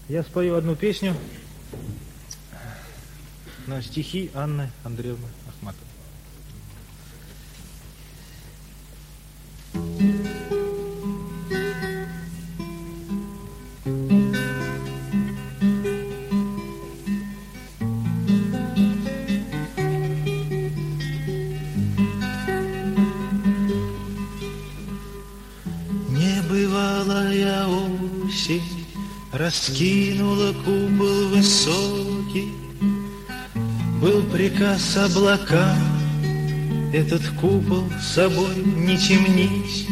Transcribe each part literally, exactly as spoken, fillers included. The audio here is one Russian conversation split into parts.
Я спою одну песню на стихи Анны Андреевны Ахматовой. Небывалая осень раскинула купол высокий. Был приказ облакам этот купол собой не темнить.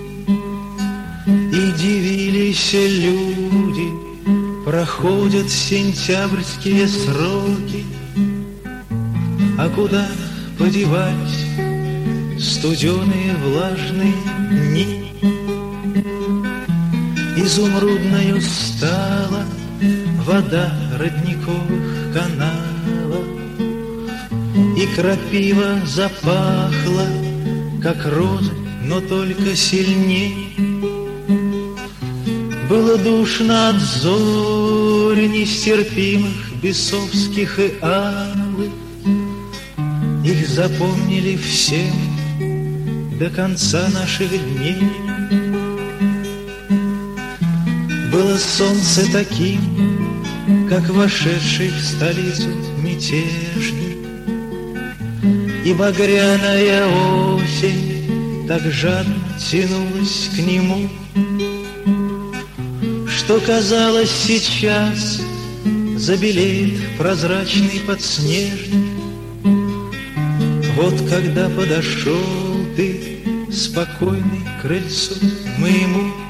И дивились люди, проходят сентябрьские сроки. А куда подевались студеные влажные дни? Изумрудною стала вода родниковых каналов, и крапива запахла, как роза, но только сильней. Было душно от зорь нестерпимых бесовских и алых. Их запомнили все до конца наших дней. Было солнце таким, как вошедший в столицу мятежник, и багряная осень так жадно тянулась к нему, что казалось, сейчас забелеет прозрачный подснежник. Вот когда подошел ты спокойный к крыльцу моему,